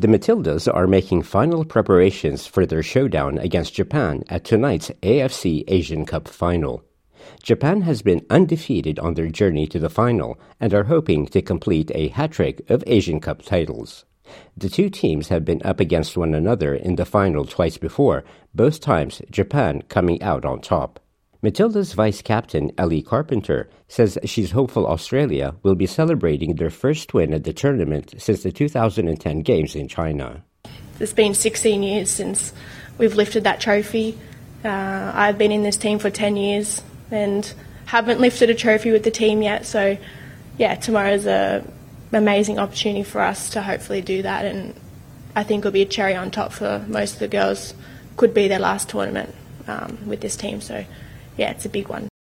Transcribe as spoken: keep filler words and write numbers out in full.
The Matildas are making final preparations for their showdown against Japan at tonight's A F C Asian Cup final. Japan has been undefeated on their journey to the final and are hoping to complete a hat-trick of Asian Cup titles. The two teams have been up against one another in the final twice before, both times Japan coming out on top. Matilda's vice-captain Ellie Carpenter says she's hopeful Australia will be celebrating their first win at the tournament since the two thousand ten games in China. It's been sixteen years since we've lifted that trophy. Uh, I've been in this team for ten years and haven't lifted a trophy with the team yet, so yeah, tomorrow's a amazing opportunity for us to hopefully do that, and I think it'll be a cherry on top for most of the girls. Could be their last tournament um, with this team, so yeah, it's a big one.